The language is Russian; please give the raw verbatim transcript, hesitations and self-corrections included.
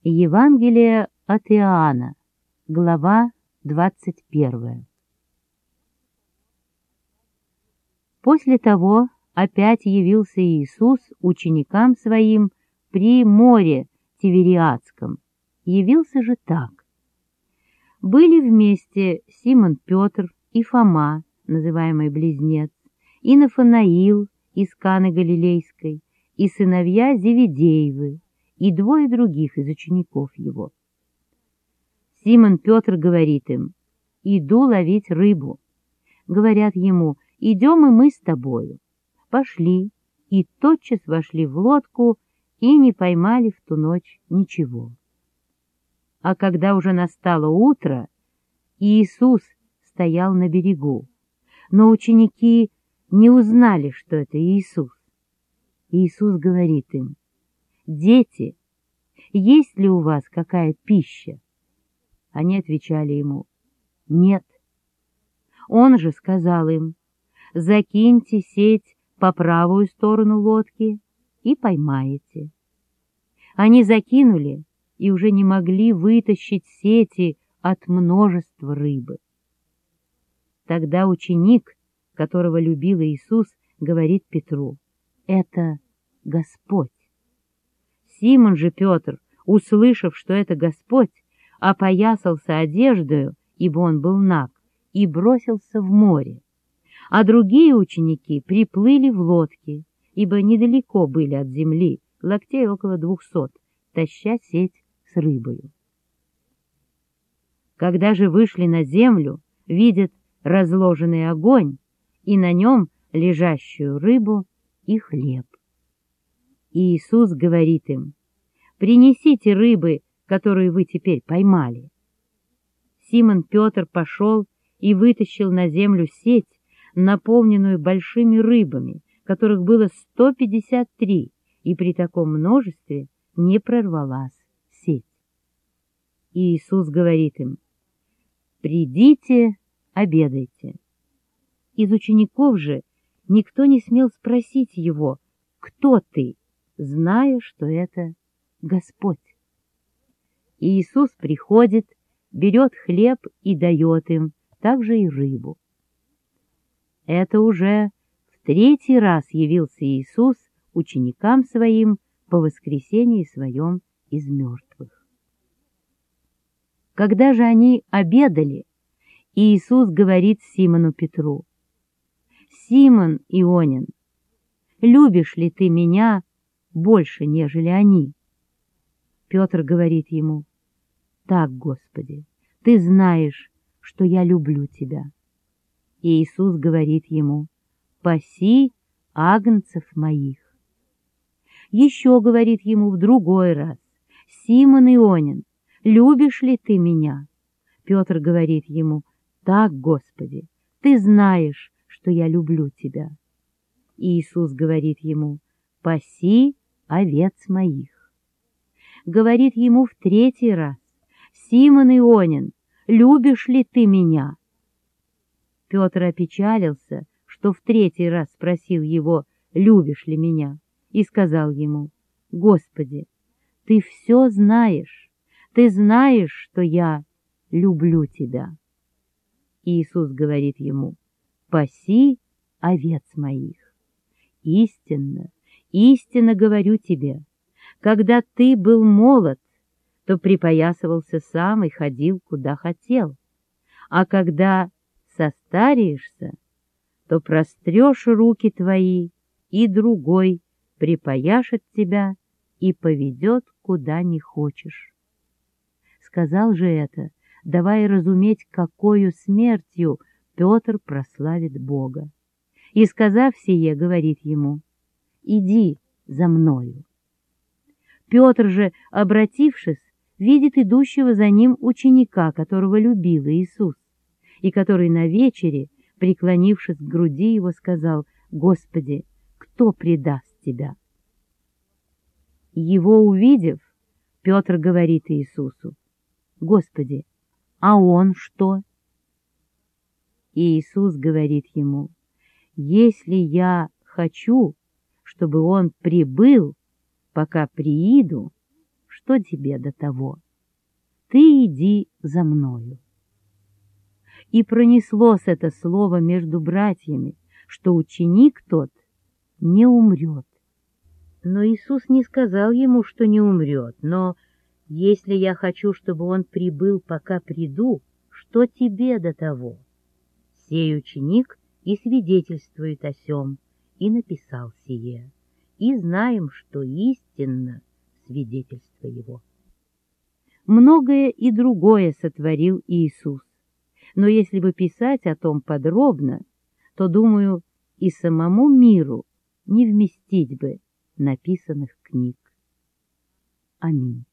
Евангелие от Иоанна, глава двадцать первая. После того опять явился Иисус ученикам своим при море Тивериадском. Явился же так. Были вместе Симон Петр и Фома, называемый Близнец, и Нафанаил из Каны Галилейской, и сыновья Зеведеевы, и двое других из учеников его. Симон Петр говорит им: «Иду ловить рыбу». Говорят ему: «Идем и мы с тобою». Пошли, и тотчас вошли в лодку, и не поймали в ту ночь ничего. А когда уже настало утро, Иисус стоял на берегу, но ученики не узнали, что это Иисус. Иисус говорит им: «Дети, есть ли у вас какая пища?» Они отвечали ему: «Нет». Он же сказал им: «Закиньте сеть по правую сторону лодки и поймаете». Они закинули и уже не могли вытащить сети от множества рыбы. Тогда ученик, которого любил Иисус, говорит Петру: «Это Господь». Симон же Петр, услышав, что это Господь, опоясался одеждою, ибо он был наг, и бросился в море. А другие ученики приплыли в лодке, ибо недалеко были от земли, локтей около двухсот, таща сеть с рыбою. Когда же вышли на землю, видят разложенный огонь, и на нем лежащую рыбу и хлеб. И Иисус говорит им: «Принесите рыбы, которую вы теперь поймали». Симон Петр пошел и вытащил на землю сеть, наполненную большими рыбами, которых было сто пятьдесят три, и при таком множестве не прорвалась сеть. И Иисус говорит им: «Придите, обедайте». Из учеников же никто не смел спросить его: «Кто ты?», зная, что это Господь. И Иисус приходит, берет хлеб и дает им, также и рыбу. Это уже в третий раз явился Иисус ученикам своим по воскресении своем из мертвых. Когда же они обедали, Иисус говорит Симону Петру: «Симон Ионин, любишь ли ты меня больше, нежели они?» Петр говорит ему: «Так, Господи, ты знаешь, что я люблю тебя». И Иисус говорит ему: «Паси агнцев моих». Еще говорит ему в другой раз: «Симон Ионин, любишь ли ты меня?» Петр говорит ему: «Так, Господи, ты знаешь, что я люблю тебя». И Иисус говорит ему: «Паси овец моих». Говорит ему в третий раз: «Симон Ионин, любишь ли ты меня?» Петр опечалился, что в третий раз спросил его: «Любишь ли меня?» и сказал ему: «Господи, ты все знаешь, ты знаешь, что я люблю тебя». И Иисус говорит ему: «Паси овец моих. Истинно, истинно говорю тебе, когда ты был молод, то припоясывался сам и ходил, куда хотел, а когда состареешься, то прострешь руки твои, и другой припояшет тебя и поведет, куда не хочешь». Сказал же это, давая разуметь, какою смертью Петр прославит Бога. И, сказав сие, говорит ему: «Иди за мною». Петр же, обратившись, видит идущего за ним ученика, которого любил Иисус, и который на вечере, преклонившись к груди его, сказал: «Господи, кто предаст тебя?» Его увидев, Петр говорит Иисусу: «Господи, а он что?» И Иисус говорит ему: «Если я хочу, чтобы он прибыл, пока прииду, что тебе до того? Ты иди за мною. И пронеслось это слово между братьями, что ученик тот не умрет. Но Иисус не сказал ему, что не умрет, но если я хочу, чтобы он прибыл, пока приду, что тебе до того? Сей ученик и свидетельствует о сем, и написал сие, и знаем, что истинно свидетельство его. Многое и другое сотворил Иисус, но если бы писать о том подробно, то, думаю, и самому миру не вместить бы написанных книг. Аминь.